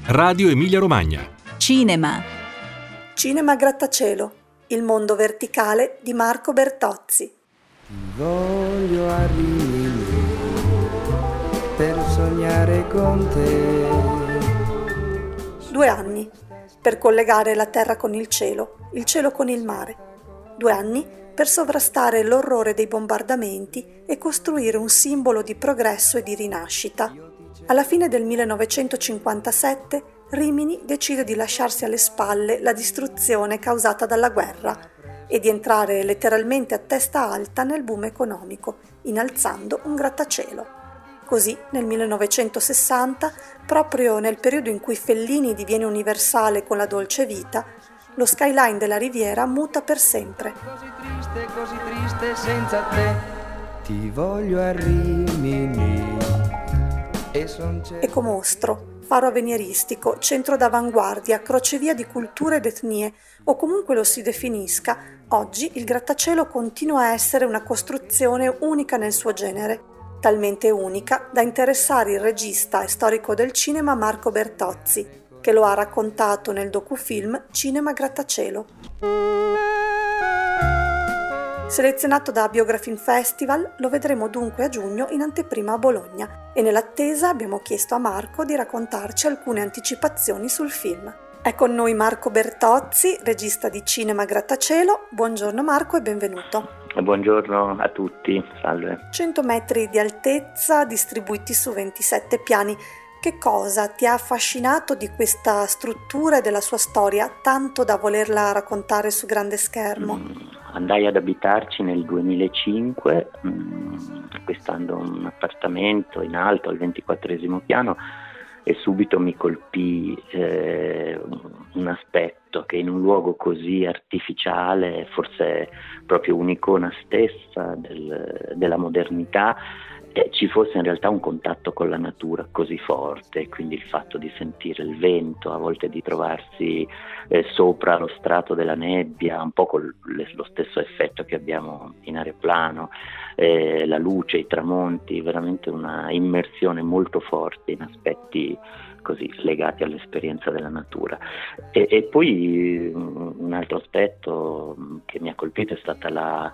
Radio Emilia Romagna. Cinema. Cinema Grattacielo, il mondo verticale di Marco Bertozzi. Ti voglio a Rimini per sognare con te. 2 anni per collegare la terra con il cielo con il mare. 2 anni per sovrastare l'orrore dei bombardamenti e costruire un simbolo di progresso e di rinascita. Alla fine del 1957 Rimini decide di lasciarsi alle spalle la distruzione causata dalla guerra e di entrare letteralmente a testa alta nel boom economico, innalzando un grattacielo. Così, nel 1960, proprio nel periodo in cui Fellini diviene universale con La dolce vita, lo skyline della Riviera muta per sempre. Così triste senza te. Ti voglio a Rimini. Ecomostro, faro avveniristico, centro d'avanguardia, crocevia di culture ed etnie, o comunque lo si definisca, oggi il grattacielo continua a essere una costruzione unica nel suo genere, talmente unica da interessare il regista e storico del cinema Marco Bertozzi, che lo ha raccontato nel docufilm Cinema Grattacielo. Selezionato da Biography Festival, lo vedremo dunque a giugno in anteprima a Bologna e nell'attesa abbiamo chiesto a Marco di raccontarci alcune anticipazioni sul film. È con noi Marco Bertozzi, regista di Cinema Grattacielo. Buongiorno Marco e benvenuto. Buongiorno a tutti, salve. 100 metri di altezza distribuiti su 27 piani. Che cosa ti ha affascinato di questa struttura e della sua storia, tanto da volerla raccontare su grande schermo? Andai ad abitarci nel 2005, acquistando un appartamento in alto al 24° piano, e subito mi colpì un aspetto che in un luogo così artificiale, forse proprio un'icona stessa della modernità, ci fosse in realtà un contatto con la natura così forte, quindi il fatto di sentire il vento, a volte di trovarsi sopra lo strato della nebbia, un po' con lo stesso effetto che abbiamo in aeroplano, la luce, i tramonti, veramente una immersione molto forte in aspetti così legati all'esperienza della natura. E poi un altro aspetto che mi ha colpito è stata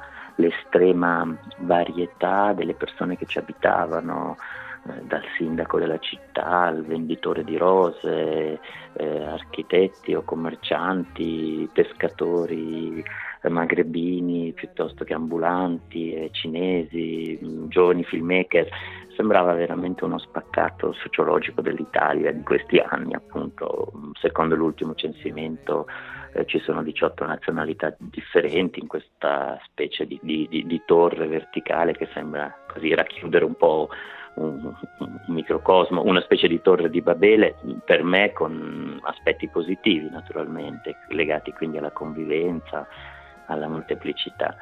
l'estrema varietà delle persone che ci abitavano, dal sindaco della città al venditore di rose, architetti o commercianti, pescatori magrebini piuttosto che ambulanti, cinesi, giovani filmmaker. Sembrava veramente uno spaccato sociologico dell'Italia di questi anni, appunto. Secondo l'ultimo censimento ci sono 18 nazionalità differenti in questa specie di torre verticale che sembra così racchiudere un po' un microcosmo, una specie di torre di Babele, per me con aspetti positivi naturalmente, legati quindi alla convivenza, alla molteplicità,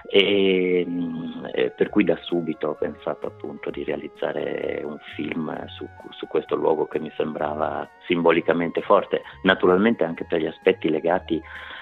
e per cui da subito ho pensato appunto di realizzare un film su questo luogo che mi sembrava simbolicamente forte, naturalmente anche per gli aspetti legati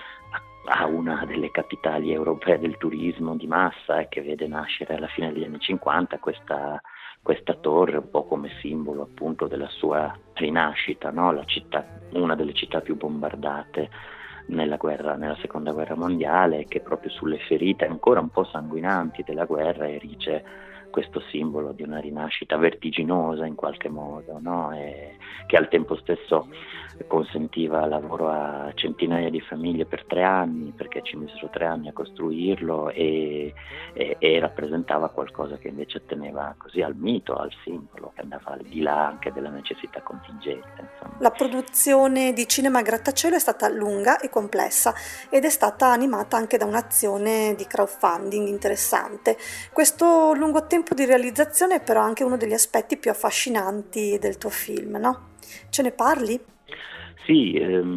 a una delle capitali europee del turismo di massa, che vede nascere alla fine degli anni 50 questa torre un po' come simbolo appunto della sua rinascita, no? La città, una delle città più bombardate nella seconda guerra mondiale, che proprio sulle ferite ancora un po' sanguinanti della guerra erige questo simbolo di una rinascita vertiginosa in qualche modo, no? E che al tempo stesso consentiva lavoro a centinaia di famiglie per 3 anni, perché ci misero 3 anni a costruirlo, e rappresentava qualcosa che invece atteneva così al mito, al simbolo, che andava al di là anche della necessità contingente, insomma. La produzione di Cinema Grattacielo è stata lunga e complessa ed è stata animata anche da un'azione di crowdfunding interessante. Questo lungo tempo di realizzazione è però anche uno degli aspetti più affascinanti del tuo film, no? Ce ne parli? Sì,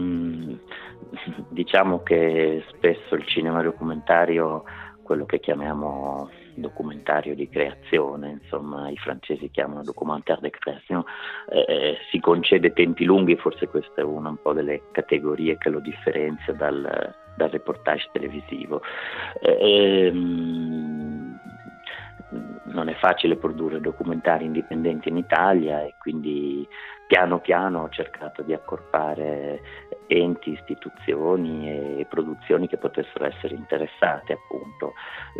diciamo che spesso il cinema documentario, quello che chiamiamo documentario di creazione, insomma i francesi chiamano documentaire de création, si concede tempi lunghi, forse questa è una un po' delle categorie che lo differenzia dal reportage televisivo. non è facile produrre documentari indipendenti in Italia, e quindi piano piano ho cercato di accorpare enti, istituzioni e produzioni che potessero essere interessate, appunto.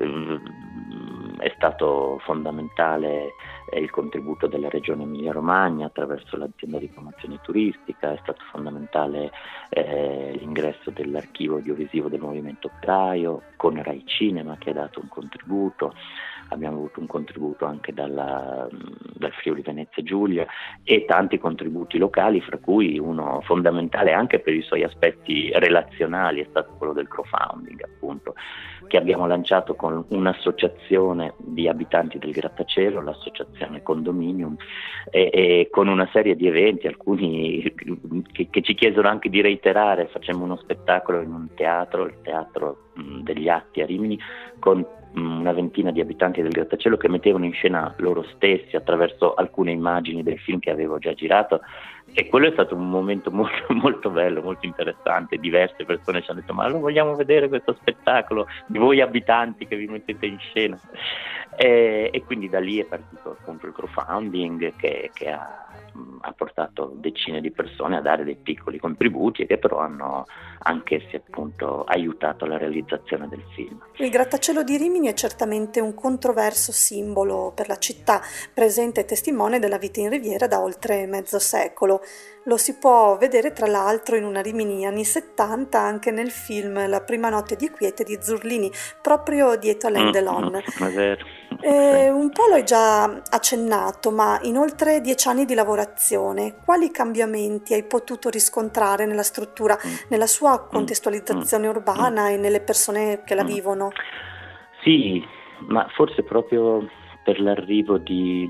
È stato fondamentale il contributo della Regione Emilia-Romagna attraverso l'azienda di promozione turistica, è stato fondamentale l'ingresso dell'archivio audiovisivo del Movimento Operaio con Rai Cinema, che ha dato un contributo. Abbiamo avuto un contributo anche dal Friuli Venezia Giulia, e tanti contributi locali, fra cui uno fondamentale anche per i suoi aspetti relazionali è stato quello del crowdfunding, appunto, che abbiamo lanciato con un'associazione di abitanti del grattacielo, l'associazione Condominium, e con una serie di eventi, alcuni che ci chiesero anche di reiterare. Facemmo uno spettacolo in un teatro, il Teatro degli Atti a Rimini, con una ventina di abitanti del grattacielo che mettevano in scena loro stessi attraverso alcune immagini del film che avevo già girato, e quello è stato un momento molto, molto bello, molto interessante. Diverse persone ci hanno detto: ma lo vogliamo vedere questo spettacolo di voi abitanti che vi mettete in scena, e quindi da lì è partito appunto il crowdfunding che ha portato decine di persone a dare dei piccoli contributi, e che però hanno anch'essi appunto aiutato la realizzazione del film. Il grattacielo di Rimini è certamente un controverso simbolo per la città, presente e testimone della vita in riviera da oltre mezzo secolo. Lo si può vedere tra l'altro in una Rimini anni 70 anche nel film La prima notte di quiete di Zurlini, proprio dietro Alain Delon. È vero. Un po' l'hai già accennato, ma in oltre 10 anni di lavorazione, quali cambiamenti hai potuto riscontrare nella struttura, nella sua contestualizzazione urbana e nelle persone che la vivono? Sì, ma forse proprio per l'arrivo di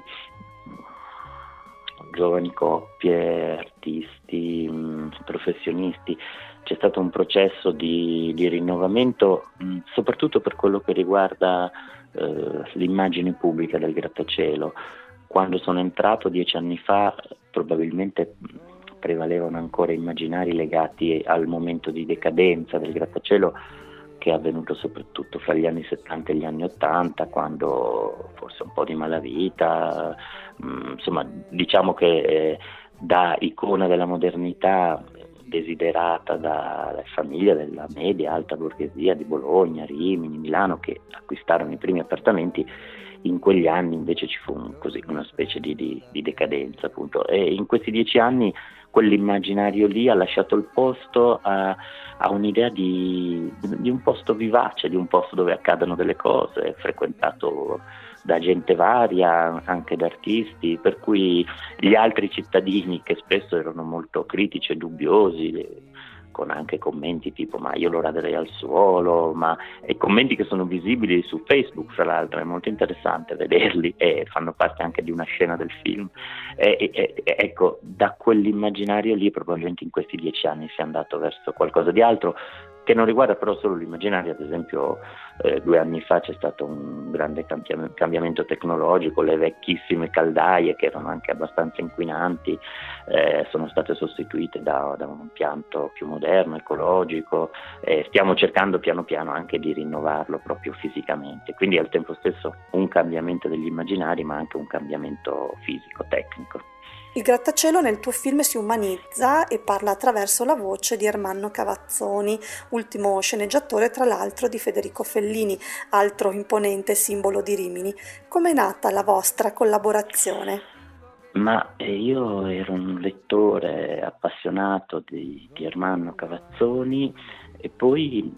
giovani coppie, artisti, professionisti, c'è stato un processo di rinnovamento, soprattutto per quello che riguarda l'immagine pubblica del grattacielo. Quando sono entrato 10 anni fa, probabilmente prevalevano ancora immaginari legati al momento di decadenza del grattacielo, che è avvenuto soprattutto fra gli anni 70 e gli anni 80, quando forse un po' di malavita, insomma, diciamo che da icona della modernità desiderata dalle famiglie della media alta borghesia di Bologna, Rimini, Milano, che acquistarono i primi appartamenti, in quegli anni invece ci fu una specie di decadenza, appunto. E in questi 10 anni quell'immaginario lì ha lasciato il posto a un'idea di un posto vivace, di un posto dove accadono delle cose, frequentato da gente varia, anche da artisti, per cui gli altri cittadini, che spesso erano molto critici e dubbiosi, con anche commenti tipo ma io lo raderei al suolo, e commenti che sono visibili su Facebook, fra l'altro è molto interessante vederli e fanno parte anche di una scena del film. Ecco, da quell'immaginario lì probabilmente in questi 10 anni si è andato verso qualcosa di altro, che non riguarda però solo l'immaginario. Ad esempio 2 anni fa c'è stato un grande cambiamento tecnologico, le vecchissime caldaie, che erano anche abbastanza inquinanti, sono state sostituite da un impianto più moderno, ecologico, stiamo cercando piano piano anche di rinnovarlo proprio fisicamente, quindi è al tempo stesso un cambiamento degli immaginari ma anche un cambiamento fisico, tecnico. Il grattacielo nel tuo film si umanizza e parla attraverso la voce di Ermanno Cavazzoni, ultimo sceneggiatore tra l'altro di Federico Fellini, altro imponente simbolo di Rimini. Com'è nata la vostra collaborazione? Ma io ero un lettore appassionato di Ermanno Cavazzoni, e poi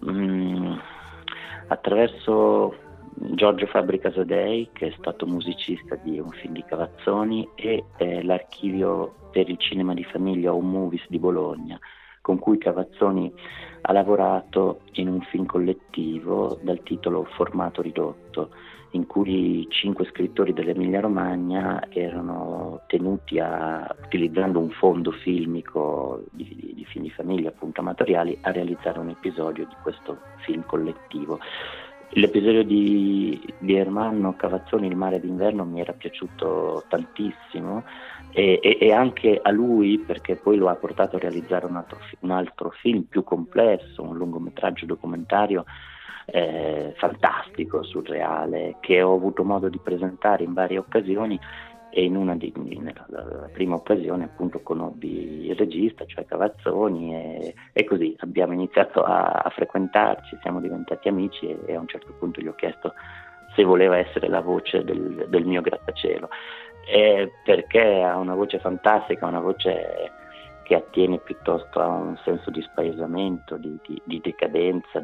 attraverso Giorgio Fabri Casadei, che è stato musicista di un film di Cavazzoni, e l'archivio per il cinema di famiglia Home Movies di Bologna, con cui Cavazzoni ha lavorato in un film collettivo dal titolo Formato ridotto, in cui 5 scrittori dell'Emilia Romagna erano tenuti utilizzando un fondo filmico di film di famiglia, appunto amatoriali, a realizzare un episodio di questo film collettivo. L'episodio di Ermanno Cavazzoni, Il mare d'inverno, mi era piaciuto tantissimo, e anche a lui, perché poi lo ha portato a realizzare un altro film più complesso, un lungometraggio documentario fantastico, surreale, che ho avuto modo di presentare in varie occasioni, e nella prima occasione appunto conobbi il regista, cioè Cavazzoni, e così abbiamo iniziato a frequentarci, siamo diventati amici, e a un certo punto gli ho chiesto se voleva essere la voce del mio grattacielo, perché ha una voce fantastica, una voce che attiene piuttosto a un senso di spaesamento, di decadenza,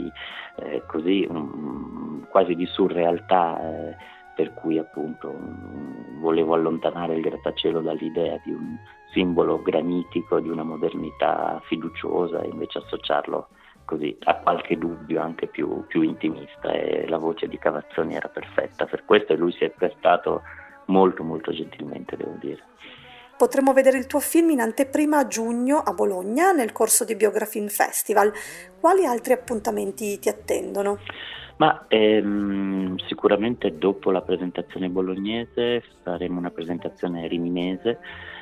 quasi di surrealtà, per cui appunto volevo allontanare il grattacielo dall'idea di un simbolo granitico, di una modernità fiduciosa, e invece associarlo così a qualche dubbio anche più intimista, e la voce di Cavazzoni era perfetta per questo, e lui si è prestato molto molto gentilmente, devo dire. Potremo vedere il tuo film in anteprima a giugno a Bologna nel corso di Biografilm Festival. Quali altri appuntamenti ti attendono? Ma sicuramente dopo la presentazione bolognese faremo una presentazione riminese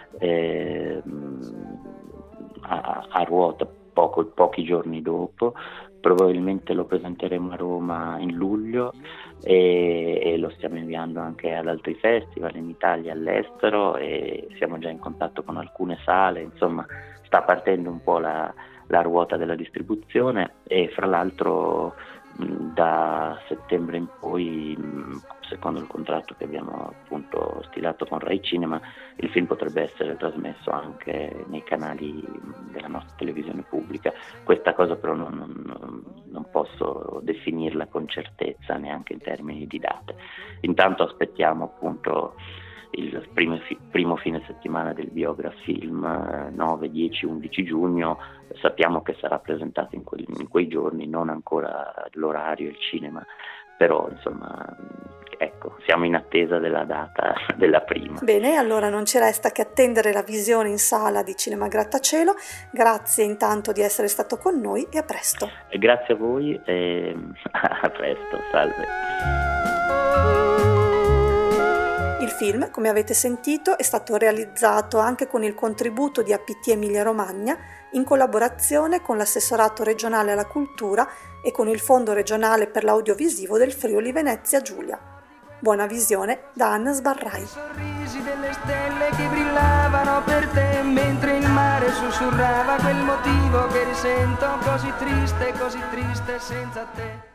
a ruota pochi giorni dopo. Probabilmente lo presenteremo a Roma in luglio, e lo stiamo inviando anche ad altri festival in Italia e all'estero, e siamo già in contatto con alcune sale. Insomma, sta partendo un po' la ruota della distribuzione, e fra l'altro da settembre in poi, secondo il contratto che abbiamo appunto stilato con Rai Cinema, il film potrebbe essere trasmesso anche nei canali della nostra televisione pubblica. Questa cosa però non posso definirla con certezza, neanche in termini di date. Intanto aspettiamo appunto il primo fine settimana del Biografilm, 9, 10, 11 giugno. Sappiamo che sarà presentato in quei giorni, non ancora l'orario e il cinema, però insomma ecco, siamo in attesa della data della prima. Bene, allora non ci resta che attendere la visione in sala di Cinema Grattacielo. Grazie intanto di essere stato con noi, e a presto. Grazie a voi, e a presto, salve. Il film, come avete sentito, è stato realizzato anche con il contributo di APT Emilia Romagna, in collaborazione con l'Assessorato regionale alla cultura e con il Fondo regionale per l'audiovisivo del Friuli Venezia Giulia. Buona visione da Anna Sbarrai. Sorrisi delle stelle che brillavano per te, mentre il mare sussurrava quel motivo che risento, così triste senza te.